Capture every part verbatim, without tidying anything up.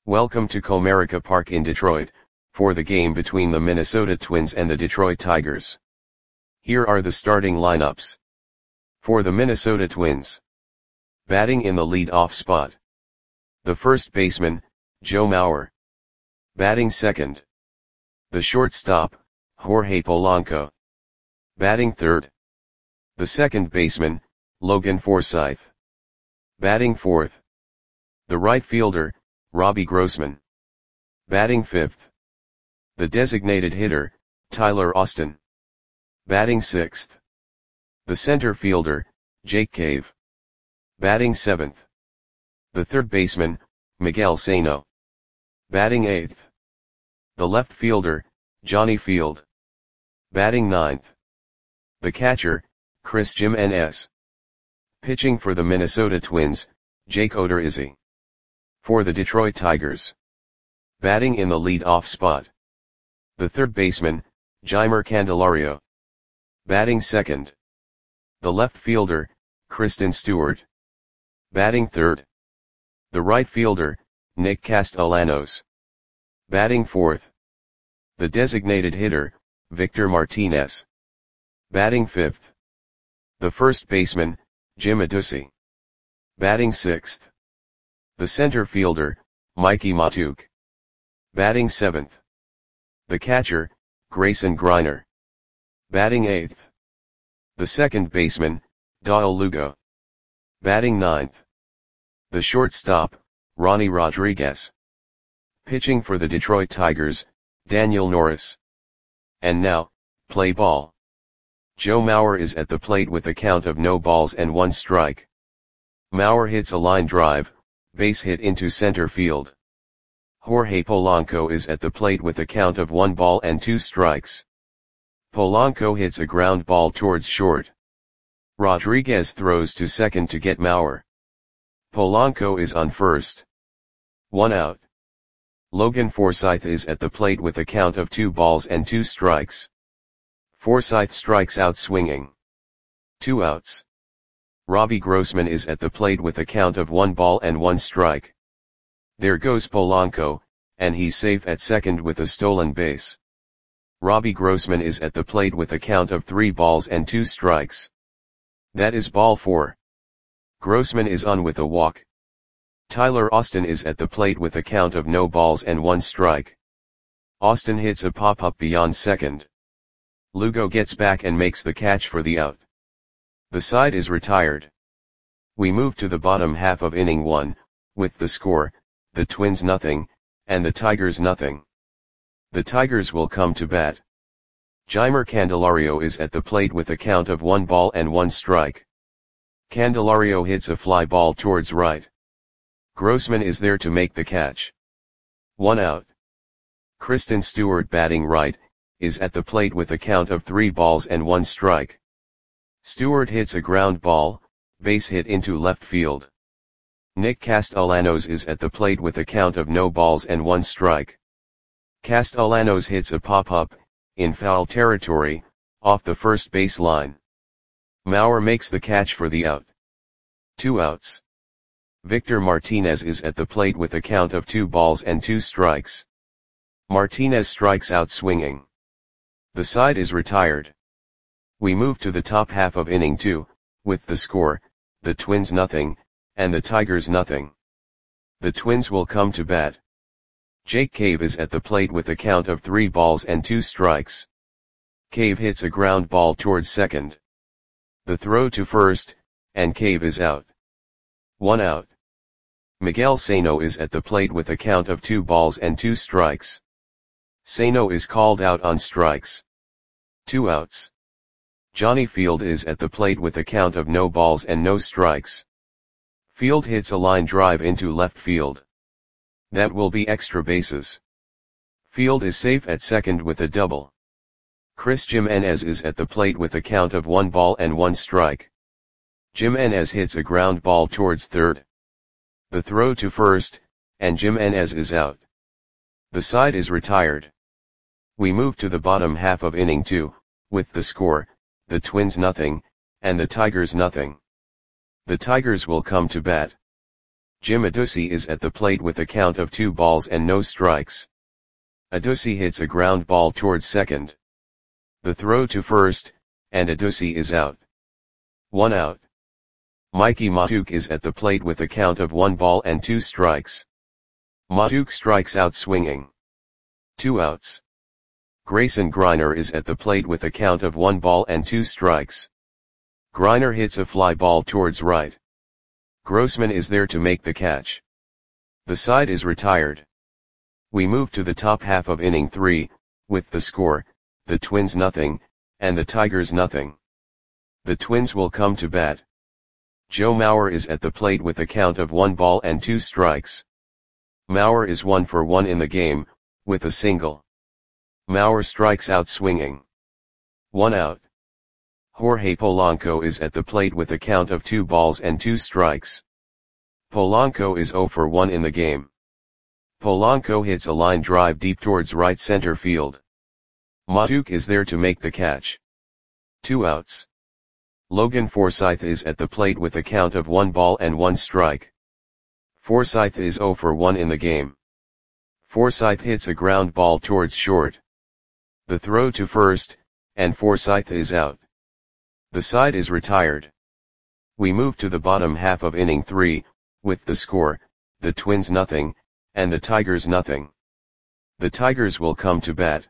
Welcome to Comerica Park in Detroit, for the game between the Minnesota Twins and the Detroit Tigers. Here are the starting lineups. For the Minnesota Twins. Batting in the lead-off spot. The first baseman, Joe Mauer. Batting second. The shortstop, Jorge Polanco. Batting third. The second baseman, Logan Forsythe. Batting fourth. The right fielder, Robbie Grossman. Batting fifth. The designated hitter, Tyler Austin. Batting sixth. The center fielder, Jake Cave. Batting seventh. The third baseman, Miguel Sano. Batting eighth. The left fielder, Johnny Field. Batting ninth. The catcher, Chris Jimenez. Pitching for the Minnesota Twins, Jake Odorizzi. For the Detroit Tigers. Batting in the lead-off spot. The third baseman, Jeimer Candelario. Batting second. The left fielder, Kristen Stewart. Batting third. The right fielder, Nick Castellanos. Batting fourth. The designated hitter, Victor Martinez. Batting fifth. The first baseman, Jim Adduci. Batting sixth. The center fielder, Mikey Matuk. Batting seventh. The catcher, Grayson Greiner. Batting eighth. The second baseman, Dale Lugo. Batting ninth. The shortstop, Ronnie Rodriguez. Pitching for the Detroit Tigers, Daniel Norris. And now, play ball. Joe Mauer is at the plate with a count of no balls and one strike. Mauer hits a line drive, base hit into center field. Jorge Polanco is at the plate with a count of one ball and two strikes. Polanco hits a ground ball towards short. Rodriguez throws to second to get Mauer. Polanco is on first. One out. Logan Forsythe is at the plate with a count of two balls and two strikes. Forsythe strikes out swinging. Two outs. Robbie Grossman is at the plate with a count of one ball and one strike. There goes Polanco, and he's safe at second with a stolen base. Robbie Grossman is at the plate with a count of three balls and two strikes. That is ball four. Grossman is on with a walk. Tyler Austin is at the plate with a count of no balls and one strike. Austin hits a pop-up beyond second. Lugo gets back and makes the catch for the out. The side is retired. We move to the bottom half of inning one, with the score, the Twins nothing, and the Tigers nothing. The Tigers will come to bat. Jeimer Candelario is at the plate with a count of one ball and one strike. Candelario hits a fly ball towards right. Grossman is there to make the catch. One out. Kristen Stewart, batting right, is at the plate with a count of three balls and one strike. Stewart hits a ground ball, base hit into left field. Nick Castellanos is at the plate with a count of no balls and one strike. Castellanos hits a pop-up, in foul territory, off the first base line. Mauer makes the catch for the out. Two outs. Victor Martinez is at the plate with a count of two balls and two strikes. Martinez strikes out swinging. The side is retired. We move to the top half of inning two, with the score, the Twins nothing, and the Tigers nothing. The Twins will come to bat. Jake Cave is at the plate with a count of three balls and two strikes. Cave hits a ground ball towards second. The throw to first, and Cave is out. One out. Miguel Sano is at the plate with a count of two balls and two strikes. Sano is called out on strikes. Two outs. Johnny Field is at the plate with a count of no balls and no strikes. Field hits a line drive into left field. That will be extra bases. Field is safe at second with a double. Chris Jimenez is at the plate with a count of one ball and one strike. Jimenez hits a ground ball towards third. The throw to first, and Jimenez is out. The side is retired. We move to the bottom half of inning two, with the score, the Twins nothing, and the Tigers nothing. The Tigers will come to bat. Jim Adduci is at the plate with a count of two balls and no strikes. Adduci hits a ground ball towards second. The throw to first, and Adduci is out. One out. Mickey Mahtook is at the plate with a count of one ball and two strikes. Mahtook strikes out swinging. Two outs. Grayson Greiner is at the plate with a count of one ball and two strikes. Greiner hits a fly ball towards right. Grossman is there to make the catch. The side is retired. We move to the top half of inning three, with the score, the Twins nothing, and the Tigers nothing. The Twins will come to bat. Joe Mauer is at the plate with a count of one ball and two strikes. Mauer is one for one in the game, with a single. Mauer strikes out swinging. One out. Jorge Polanco is at the plate with a count of two balls and two strikes. Polanco is zero for one in the game. Polanco hits a line drive deep towards right center field. Mahtook is there to make the catch. Two outs. Logan Forsythe is at the plate with a count of one ball and one strike. Forsythe is zero for one in the game. Forsythe hits a ground ball towards short. The throw to first, and Forsythe is out. The side is retired. We move to the bottom half of inning three, with the score, the Twins nothing, and the Tigers nothing. The Tigers will come to bat.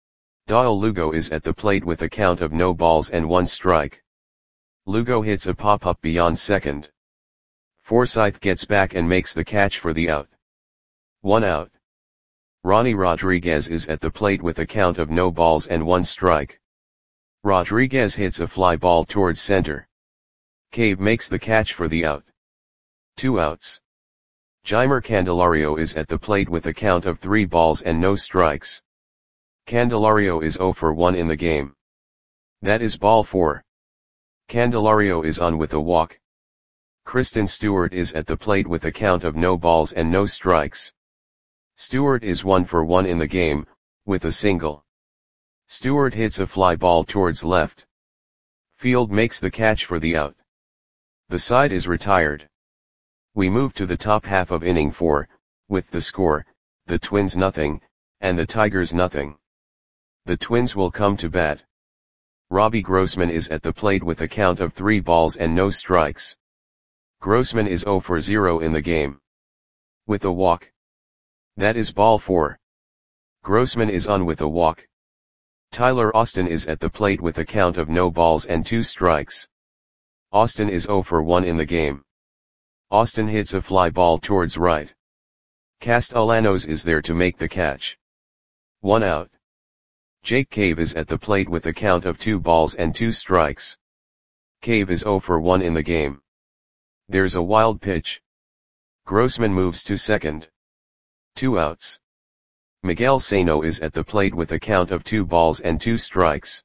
Dale Lugo is at the plate with a count of no balls and one strike. Lugo hits a pop-up beyond second. Forsythe gets back and makes the catch for the out. One out. Ronnie Rodriguez is at the plate with a count of no balls and one strike. Rodriguez hits a fly ball towards center. Cave makes the catch for the out. Two outs. Jeimer Candelario is at the plate with a count of three balls and no strikes. Candelario is zero for one in the game. That is ball four. Candelario is on with a walk. Kristen Stewart is at the plate with a count of no balls and no strikes. Stewart is one for one in the game, with a single. Stewart hits a fly ball towards left. Field makes the catch for the out. The side is retired. We move to the top half of inning four, with the score, the Twins nothing, and the Tigers nothing. The Twins will come to bat. Robbie Grossman is at the plate with a count of three balls and no strikes. Grossman is zero for zero in the game. With a walk. That is ball four. Grossman is on with a walk. Tyler Austin is at the plate with a count of no balls and two strikes. Austin is zero for one in the game. Austin hits a fly ball towards right. Castellanos is there to make the catch. One out. Jake Cave is at the plate with a count of two balls and two strikes. Cave is zero for one in the game. There's a wild pitch. Grossman moves to second. Two outs. Miguel Sano is at the plate with a count of two balls and two strikes.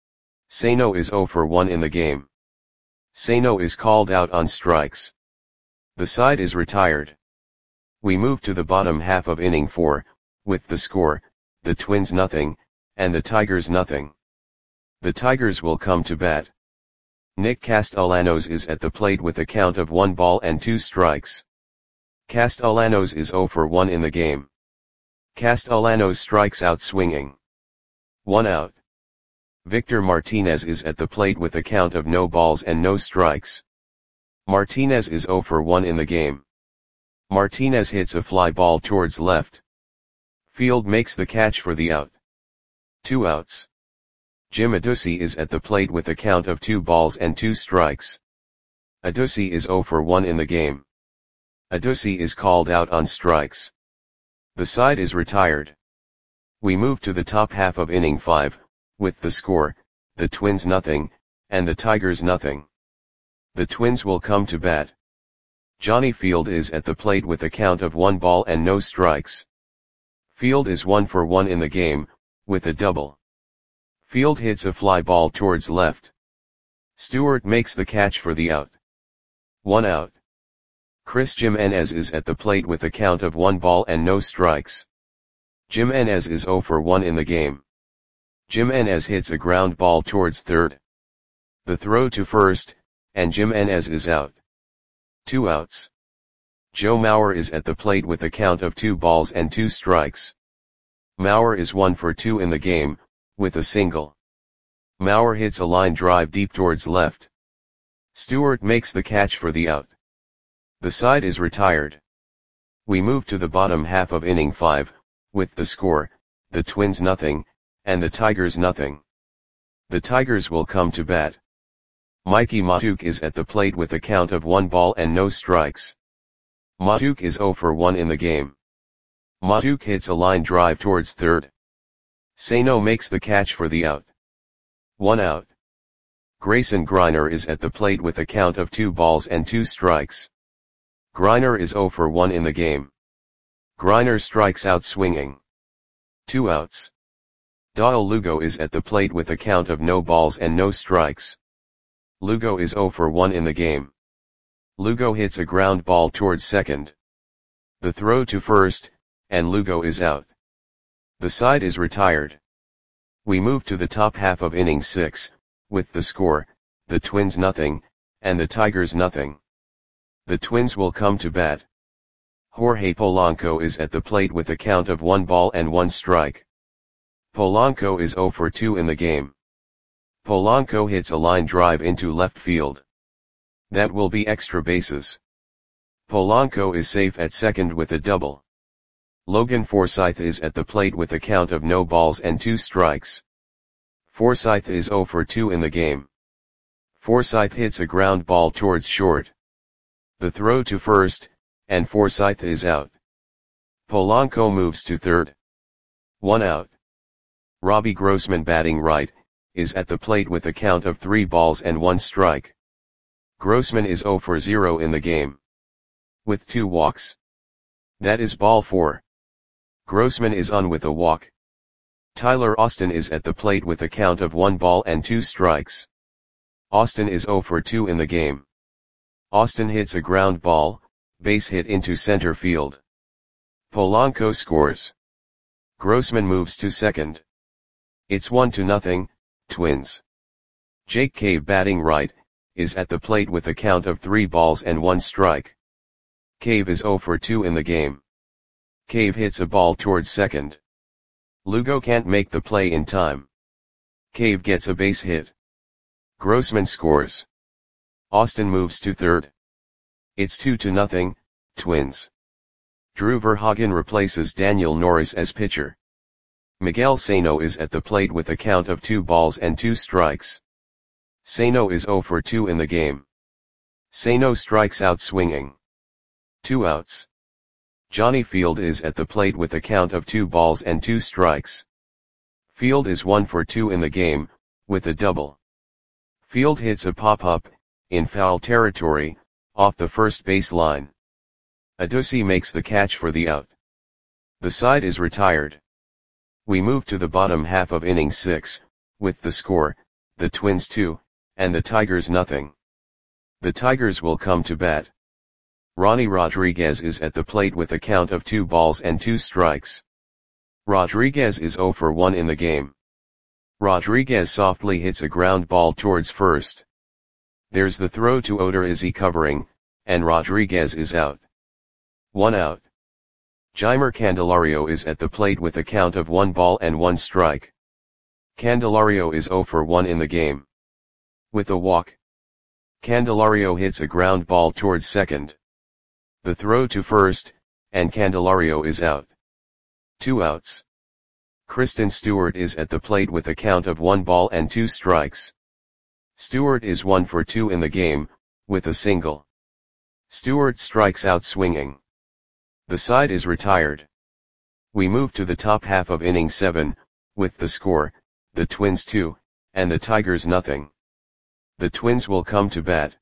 Sano is zero for one in the game. Sano is called out on strikes. The side is retired. We move to the bottom half of inning four, with the score, the Twins nothing, and the Tigers nothing. The Tigers will come to bat. Nick Castellanos is at the plate with a count of one ball and two strikes. Castellanos is zero for one in the game. Castellanos strikes out swinging. One out. Victor Martinez is at the plate with a count of no balls and no strikes. Martinez is zero for one in the game. Martinez hits a fly ball towards left. Field makes the catch for the out. Two outs. Jim Adduci is at the plate with a count of two balls and two strikes. Adduci is zero for one in the game. Adduci is called out on strikes. The side is retired. We move to the top half of inning five, with the score, the Twins nothing, and the Tigers nothing. The Twins will come to bat. Johnny Field is at the plate with a count of one ball and no strikes. Field is one for one in the game, with a double. Field hits a fly ball towards left. Stewart makes the catch for the out. One out. Chris Jimenez is at the plate with a count of one ball and no strikes. Jimenez is zero for one in the game. Jimenez hits a ground ball towards third. The throw to first, and Jimenez is out. Two outs. Joe Mauer is at the plate with a count of two balls and two strikes. Mauer is one for two in the game, with a single. Mauer hits a line drive deep towards left. Stewart makes the catch for the out. The side is retired. We move to the bottom half of inning five, with the score, the Twins nothing, and the Tigers nothing. The Tigers will come to bat. Mikey Mahtook is at the plate with a count of one ball and no strikes. Mahtook is zero for one in the game. Mahtook hits a line drive towards third. Sano makes the catch for the out. One out. Grayson Greiner is at the plate with a count of two balls and two strikes. Greiner is zero for one in the game. Greiner strikes out swinging. Two outs. Dale Lugo is at the plate with a count of no balls and no strikes. Lugo is zero for one in the game. Lugo hits a ground ball towards second. The throw to first, and Lugo is out. The side is retired. We move to the top half of inning six, with the score, the Twins nothing, and the Tigers nothing. The Twins will come to bat. Jorge Polanco is at the plate with a count of one ball and one strike. Polanco is zero for two in the game. Polanco hits a line drive into left field. That will be extra bases. Polanco is safe at second with a double. Logan Forsythe is at the plate with a count of no balls and two strikes. Forsythe is zero for two in the game. Forsythe hits a ground ball towards short. The throw to first, and Forsythe is out. Polanco moves to third. One out. Robbie Grossman, batting right, is at the plate with a count of three balls and one strike. Grossman is zero for zero in the game. With two walks. That is ball four. Grossman is on with a walk. Tyler Austin is at the plate with a count of one ball and two strikes. Austin is zero for two in the game. Austin hits a ground ball, base hit into center field. Polanco scores. Grossman moves to second. It's one to nothing, Twins. Jake Cave, batting right, is at the plate with a count of three balls and one strike. Cave is zero for two in the game. Cave hits a ball towards second. Lugo can't make the play in time. Cave gets a base hit. Grossman scores. Austin moves to third. It's two to nothing, Twins. Drew Verhagen replaces Daniel Norris as pitcher. Miguel Sano is at the plate with a count of two balls and two strikes. Sano is zero for two in the game. Sano strikes out swinging. Two outs. Johnny Field is at the plate with a count of two balls and two strikes. Field is one for two in the game, with a double. Field hits a pop-up, in foul territory, off the first base line. Adduci makes the catch for the out. The side is retired. We move to the bottom half of inning six, with the score, the Twins two, and the Tigers nothing. The Tigers will come to bat. Ronnie Rodriguez is at the plate with a count of two balls and two strikes. Rodriguez is zero for one in the game. Rodriguez softly hits a ground ball towards first. There's the throw to Odorizzi covering, and Rodriguez is out. One out. Jeimer Candelario is at the plate with a count of one ball and one strike. Candelario is zero for one in the game. With a walk. Candelario hits a ground ball towards second. The throw to first, and Candelario is out. Two outs. Kristen Stewart is at the plate with a count of one ball and two strikes. Stewart is one for two in the game, with a single. Stewart strikes out swinging. The side is retired. We move to the top half of inning seven, with the score, the Twins two, and the Tigers nothing. The Twins will come to bat.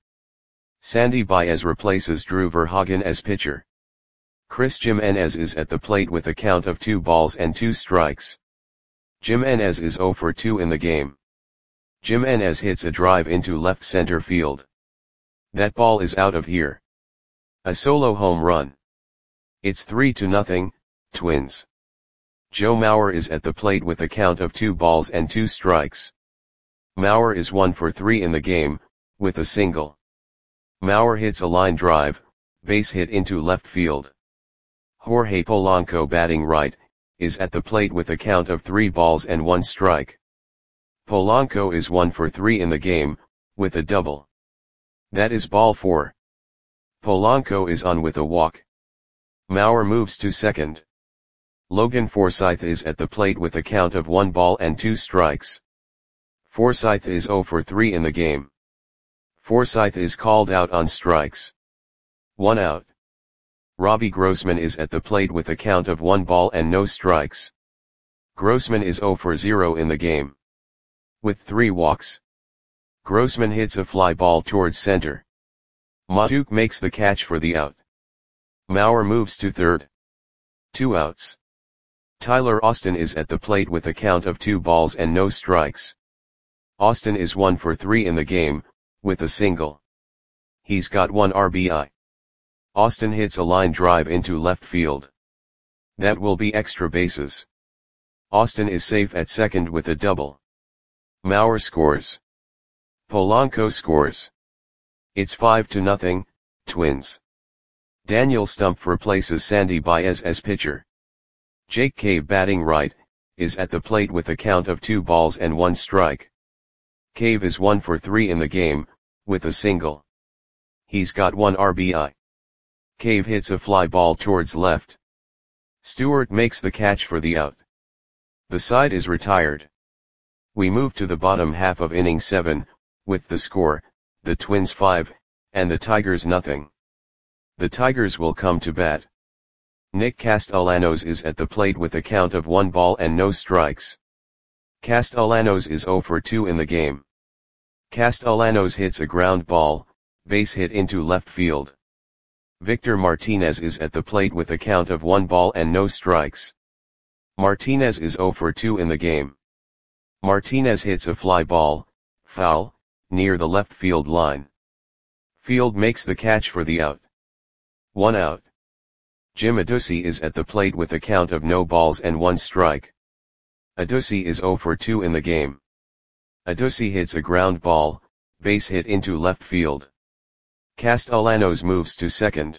Sandy Baez replaces Drew Verhagen as pitcher. Chris Jimenez is at the plate with a count of two balls and two strikes. Jimenez is zero for two in the game. Jimenez hits a drive into left center field. That ball is out of here. A solo home run. It's three to nothing, Twins. Joe Mauer is at the plate with a count of two balls and two strikes. Mauer is one for three in the game, with a single. Mauer hits a line drive, base hit into left field. Jorge Polanco, batting right, is at the plate with a count of three balls and one strike. Polanco is one for three in the game, with a double. That is ball four. Polanco is on with a walk. Mauer moves to second. Logan Forsythe is at the plate with a count of one ball and two strikes. Forsythe is zero for three in the game. Forsythe is called out on strikes. One out. Robbie Grossman is at the plate with a count of one ball and no strikes. Grossman is zero for zero in the game. With three walks. Grossman hits a fly ball towards center. Mahtook makes the catch for the out. Mauer moves to third. Two outs. Tyler Austin is at the plate with a count of two balls and no strikes. Austin is one for three in the game, with a single. He's got one R B I. Austin hits a line drive into left field. That will be extra bases. Austin is safe at second with a double. Mauer scores. Polanco scores. It's five to nothing, Twins. Daniel Stumpf replaces Sandy Baez as pitcher. Jake Cave, batting right, is at the plate with a count of two balls and one strike. Cave is one for three in the game, with a single. He's got one R B I. Cave hits a fly ball towards left. Stewart makes the catch for the out. The side is retired. We move to the bottom half of inning seven, with the score, the Twins five, and the Tigers nothing. The Tigers will come to bat. Nick Castellanos is at the plate with a count of one ball and no strikes. Castellanos is zero for two in the game. Castellanos hits a ground ball, base hit into left field. Victor Martinez is at the plate with a count of one ball and no strikes. Martinez is zero for two in the game. Martinez hits a fly ball, foul, near the left field line. Field makes the catch for the out. One out. Jim Adduci is at the plate with a count of no balls and one strike. Adduci is zero for two in the game. Adduci hits a ground ball, base hit into left field. Castellanos moves to second.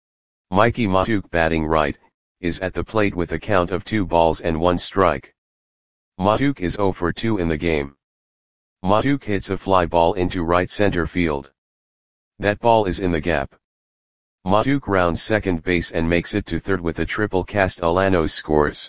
Mikey Mahtook, batting right, is at the plate with a count of two balls and one strike. Mahtook is zero for two in the game. Mahtook hits a fly ball into right center field. That ball is in the gap. Mahtook rounds second base and makes it to third with a triple. Castellanos scores.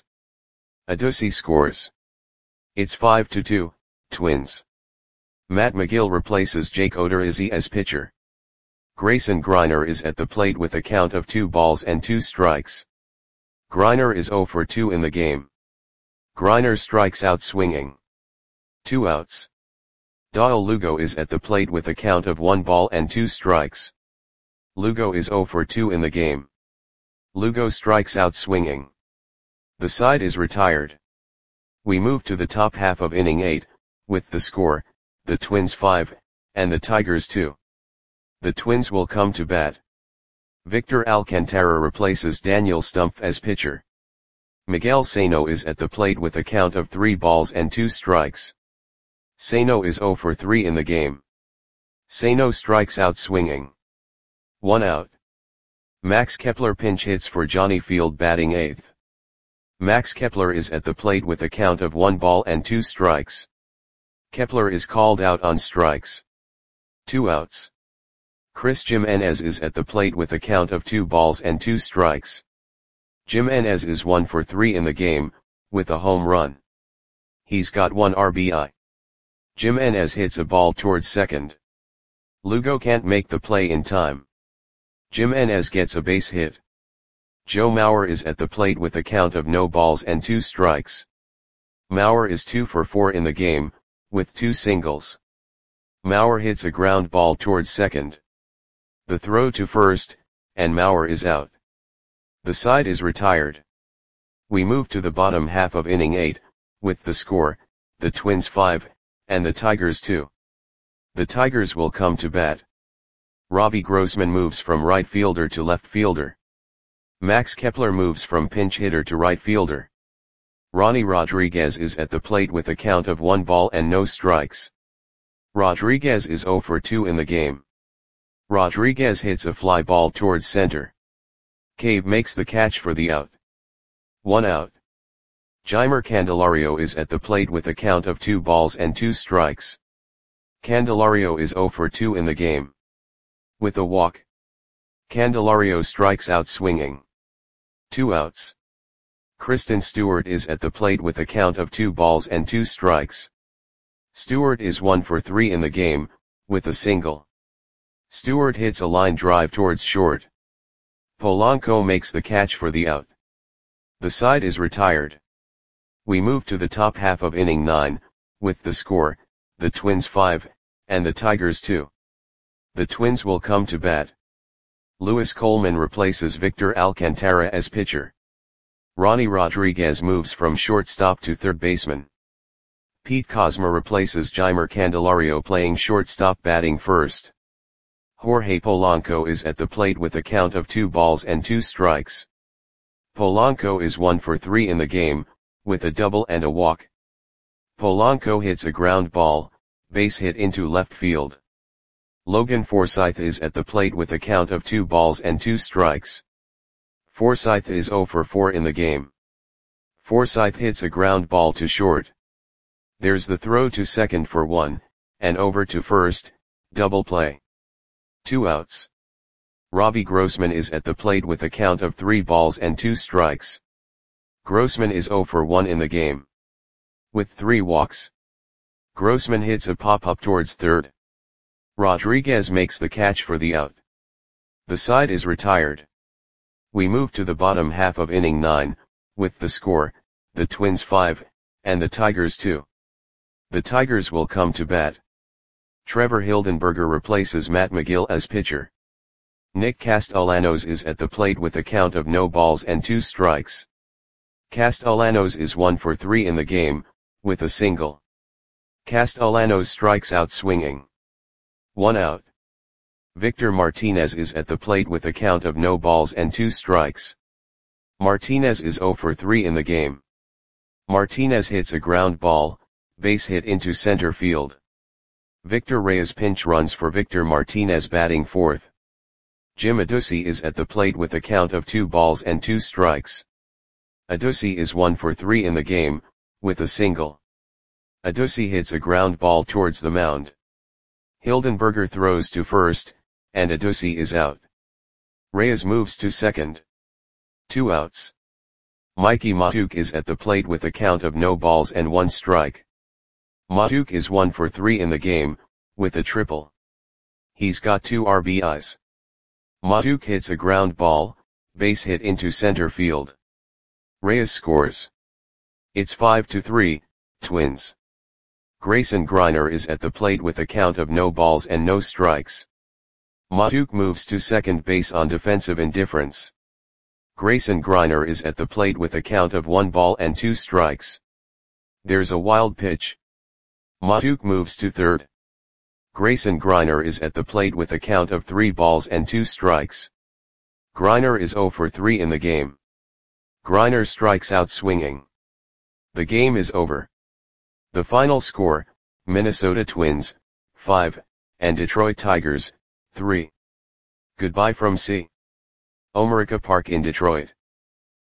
Adduci scores. It's five to two, Twins. Matt Magill replaces Jake Odorizzi as pitcher. Grayson Greiner is at the plate with a count of two balls and two strikes. Greiner is zero for two in the game. Greiner strikes out swinging. Two outs. Doyle Lugo is at the plate with a count of one ball and two strikes. Lugo is zero for two in the game. Lugo strikes out swinging. The side is retired. We move to the top half of inning eight, with the score, the Twins five, and the Tigers two. The Twins will come to bat. Victor Alcantara replaces Daniel Stumpf as pitcher. Miguel Sano is at the plate with a count of three balls and two strikes. Sano is zero for three in the game. Sano strikes out swinging. One out. Max Kepler pinch hits for Johnny Field, batting eighth. Max Kepler is at the plate with a count of one ball and two strikes. Kepler is called out on strikes. Two outs. Chris Jimenez is at the plate with a count of two balls and two strikes. Jimenez is one for three in the game, with a home run. He's got one R B I. Jimenez hits a ball towards second. Lugo can't make the play in time. Jimenez gets a base hit. Joe Mauer is at the plate with a count of no balls and two strikes. Mauer is two for four in the game, with two singles. Mauer hits a ground ball towards second. The throw to first, and Mauer is out. The side is retired. We move to the bottom half of inning eight, with the score, the Twins five, and the Tigers two. The Tigers will come to bat. Robbie Grossman moves from right fielder to left fielder. Max Kepler moves from pinch hitter to right fielder. Ronnie Rodriguez is at the plate with a count of one ball and no strikes. Rodriguez is zero for two in the game. Rodriguez hits a fly ball towards center. Cave makes the catch for the out. One out. Jeimer Candelario is at the plate with a count of two balls and two strikes. Candelario is zero for two in the game. With a walk, Candelario strikes out swinging. Two outs. Kristen Stewart is at the plate with a count of two balls and two strikes. Stewart is one for three in the game, with a single. Stewart hits a line drive towards short. Polanco makes the catch for the out. The side is retired. We move to the top half of inning nine, with the score, the Twins five, and the Tigers two. The Twins will come to bat. Luis Coleman replaces Victor Alcantara as pitcher. Ronnie Rodriguez moves from shortstop to third baseman. Pete Kozma replaces Jeimer Candelario playing shortstop batting first. Jorge Polanco is at the plate with a count of two balls and two strikes. Polanco is one for three in the game, with a double and a walk. Polanco hits a ground ball, base hit into left field. Logan Forsythe is at the plate with a count of two balls and two strikes. Forsythe is zero for four in the game. Forsythe hits a ground ball to short. There's the throw to second for one, and over to first, double play. Two outs. Robbie Grossman is at the plate with a count of three balls and two strikes. Grossman is zero for one in the game. With three walks, Grossman hits a pop-up towards third. Rodriguez makes the catch for the out. The side is retired. We move to the bottom half of inning nine, with the score, the Twins five, and the Tigers two. The Tigers will come to bat. Trevor Hildenberger replaces Matt McGill as pitcher. Nick Castellanos is at the plate with a count of no balls and two strikes. Castellanos is one for three in the game, with a single. Castellanos strikes out swinging. One out. Victor Martinez is at the plate with a count of no balls and two strikes. Martinez is zero for three in the game. Martinez hits a ground ball, base hit into center field. Victor Reyes pinch runs for Victor Martinez batting fourth. Jim Adduci is at the plate with a count of two balls and two strikes. Adduci is one for three in the game, with a single. Adduci hits a ground ball towards the mound. Hildenberger throws to first, and Adduci is out. Reyes moves to second. Two outs. Mikey Mahtook is at the plate with a count of no balls and one strike. Mahtook is one for three in the game, with a triple. He's got two R B Is. Mahtook hits a ground ball, base hit into center field. Reyes scores. It's five to three, Twins. Grayson Greiner is at the plate with a count of no balls and no strikes. Mahtook moves to second base on defensive indifference. Grayson Greiner is at the plate with a count of one ball and two strikes. There's a wild pitch. Mahtook moves to third. Grayson Greiner is at the plate with a count of three balls and two strikes. Greiner is zero for three in the game. Greiner strikes out swinging. The game is over. The final score, Minnesota Twins, five, and Detroit Tigers, three. Goodbye from C. Omerica Park in Detroit.